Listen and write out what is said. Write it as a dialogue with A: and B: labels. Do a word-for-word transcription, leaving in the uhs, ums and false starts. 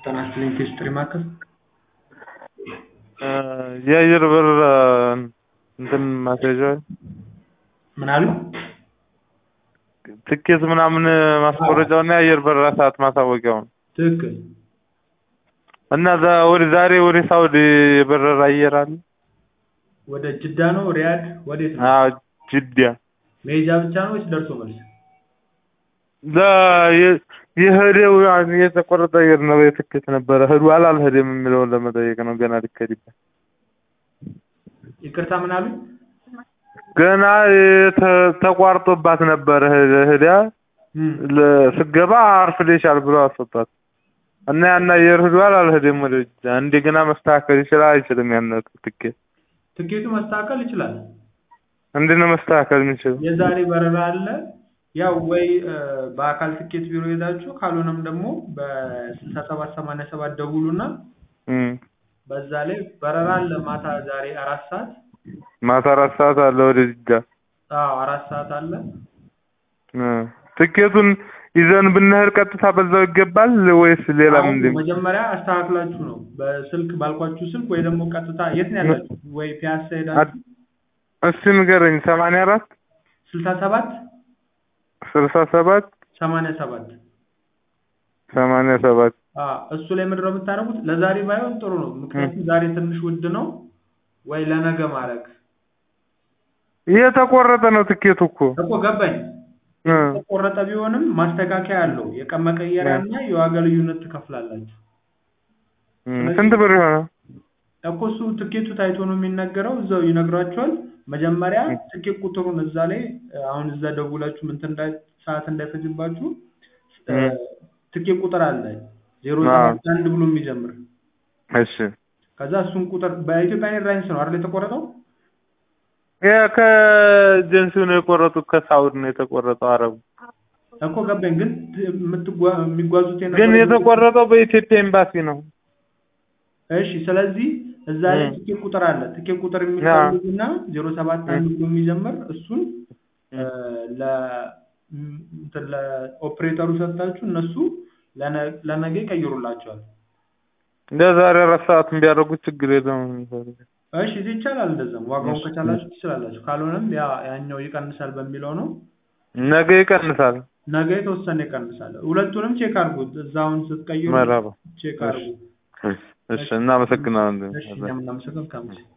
A: ተናስተልኝ ሂስትሪ ማከል
B: የአየር በረራ እንትን ማስያዣ
A: ምን አሉ?
B: ትኬት ምናምን ማስቆረጫውና የአየር በረራ ሰዓት ማሳወቂያው
A: ትክክል።
B: እና ወደ ዛሬ ወደ ሳውዲ በረራ አየር አለ?
A: ወደ ጅዳ ነው ሪያድ ወዴት ነው?
B: አዎ ጅዳ።
A: መሄጃ ብቻ ነው ወይስ ደርሶ መልስ?
B: ላ የሄደው የተቆረጠ አየር ነው የትኬት ነበር ሄዷል አልሄደም የሚለውን ለመጠየቅ ነው ገና ልከዲበት።
A: ይቅርታ ምን አሉ?
B: ገና ተቋርጦባት ነበር ሄዳ ለስገባ አርፍደሻል ብሎ አስወጣት እና ያን አየር ሄዷል አልሄደም ወደ ጅዳ እንደገና መስተካከል ይችላል አይችልም ያን ትኬት?
A: ትኬቱ መስተካከል ይችላል።
B: እንዴት ነው መስተካከል የሚችለው?
A: የዛሬ በረራ አለ ያው ወይ በአካል ትኬት ቢሮ ሄዳችሁ ካልሆነም ደግሞ በ6787 ደውሉና
B: እም
A: በዛ ላይ በረራ አለ ማታ ዛሬ አራት ሰዓት
B: ማታ አራት ሰዓት አለ ወደ ጅዳ።
A: አዎ አራት ሰዓት አለ።
B: እ ትኬቱን ይዘን ብንሄድ ቀጥታ በዛው ይገባል ወይስ ሌላ ምንድነው?
A: መጀመሪያ አስተካክላችሁ ነው በስልክ ባልኳችሁ ስልክ ወይ ደግሞ ቀጥታ የት ነው ያላችሁ? ወይ ፒያሳ ሄዳችሁ
B: እሺ ንገረኝ ሰማንያ አራት
A: ስልሳ ሰባት
B: ስልሳ ሰባት
A: ሰማንያ ሰባት
B: ሰማንያ ሰባት
A: አዎ እሱ ላይ ምንድነው የምታረጉት? ለዛሬ ባይሆን ጥሩ ነው ምክንያቱም ዛሬ ትንሽ ውድ ነው ወይ ለነገ ማረግ
B: የተቆረጠ ነው ትኬቱ እኮ
A: እኮ ገባኝ የተቆረጠ ቢሆንም ማስተካከያ አለው የቀን መቀየሪያና የዋጋ ልዩነት ትከፍላላችሁ።
B: ስንት ብር ይሆናል?
A: እኮ እሱ ትኬቱ ታይቶ ነው የሚነገረው እዛው ይነግራችኋል። መጀመሪያ ትኬት ቁጥሩን እዛ ላይ አሁን እዛ ደውላችሁ ምን እንዳይ ሰዓት እንዳይፈጅባችሁ ትኬት ቁጥር አለ ዜሮ ሰባት አንድ ብሎ የሚጀምር
B: እሺ
A: ከዛ እሱን ቁጥር በኢትዮጵያ ኤርላይንስ ነው አይደል የተቆረጠው?
B: ያ ከኤጀንሲው ነው የቆረጡት ከሳውዲ ነው የተቆረጠው አረቡ
A: እኮ ገባኝ ግን የሚጓዙት
B: ግን የተቆረጠው በኢትዮጵያ ኤምባሲ ነው።
A: እሺ ስለዚህ እዛ ላይ ትኬት ቁጥር አለ ትኬት ቁጥር የሚፈልጉና ዜሮ ሰባት አንድ ብሎ የሚጀምር እሱን ለ ለኦፕሬተሩ ሰጣችሁ እነሱ ለነገ ይቀይሩላችኋል።
B: ለዛሬ አራት ሰዓት እንዲያደርጉት ችግር የለውም።
A: እሺ ይቻላል እንደዛም ዋጋውን ከቻላችሁ ትችላላችሁ ካልሆነም ያ ያኛው ይቀንሳል በሚለው ነው።
B: ነገ ይቀንሳል
A: ነገ የተወሰነ ይቀንሳል። ሁለቱንም ቼክ አድርጉት እዛውን ስትቀይሩ ቼክ አድርጉ።
B: እሺ እናመሰግናለን።
A: እሺ እናመሰግናለን።